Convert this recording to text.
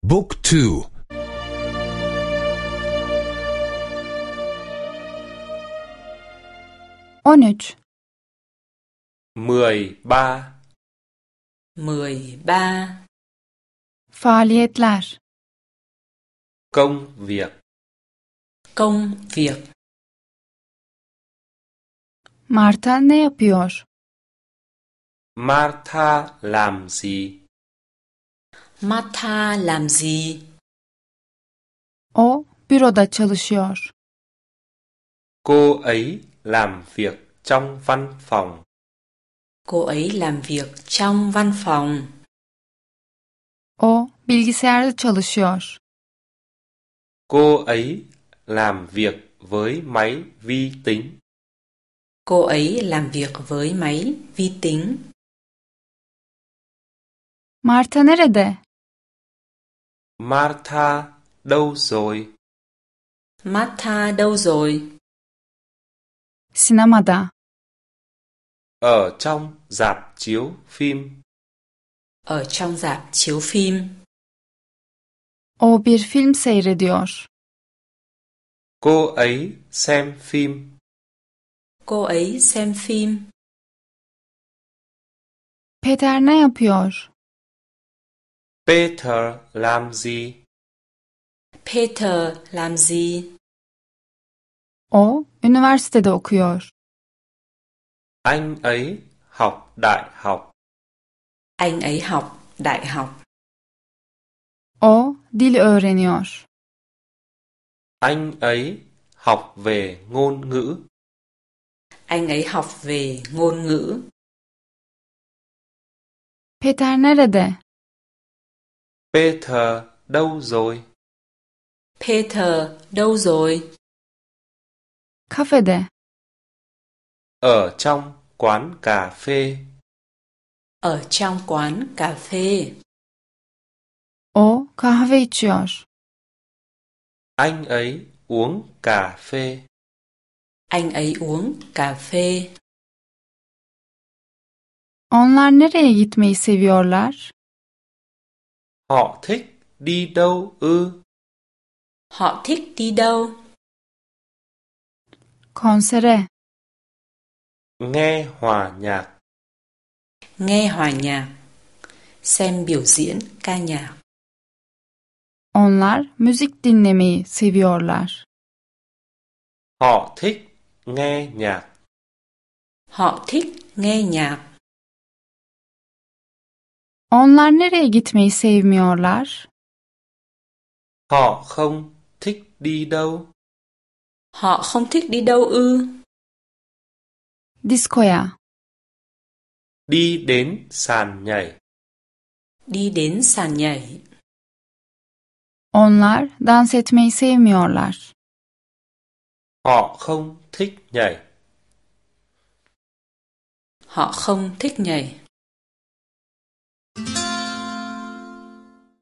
Book 2. 13. 13. 13. Faaliyetler. Công việc. Công việc. Marta ne yapıyor? Martha làm gì? Martha làm gì? O büroda çalışıyor. Cô ấy làm việc trong văn phòng. Cô ấy làm việc trong văn phòng. O bilgisayarda çalışıyor. Cô ấy làm việc với máy vi tính. Cô ấy làm việc với máy vi tính. Marta nerede? Martha đâu rồi? Martha đâu rồi? Sinemada. Ở trong rạp chiếu phim. Ở trong rạp chiếu phim. O bir film seyrediyor. Cô ấy xem phim. Cô ấy xem phim. Peter ne yapıyor? Peter làm gì? Peter làm gì? O üniversitede okuyor. Anh ấy học đại học. Anh ấy học đại học. O dil öğreniyor. Anh ấy học về ngôn ngữ. Anh ấy học về ngôn ngữ. Peter nerede? Peter đâu rồi? Peter đâu rồi? Kafede. Ở trong quán cà phê. Ở trong quán cà phê. O kahve içiyor. Anh ấy uống cà phê. Anh ấy uống cà phê. Onlar nereye gitmeyi seviyorlar? Họ thích đi đâu ư? Họ thích đi đâu? Konsere. Nghe hòa nhạc. Nghe hòa nhạc. Xem biểu diễn ca nhạc. Onlar müzik dinlemeyi seviyorlar. Họ thích nghe nhạc. Họ thích nghe nhạc. Onlar nereye gitmeyi sevmiyorlar? Họ không thích đi đâu. Họ không thích đi đâu ư? Diskoya. Đi đến sàn nhảy. Đi đến sàn nhảy. Onlar dans etmeyi sevmiyorlar. Họ không thích nhảy. Họ không thích nhảy.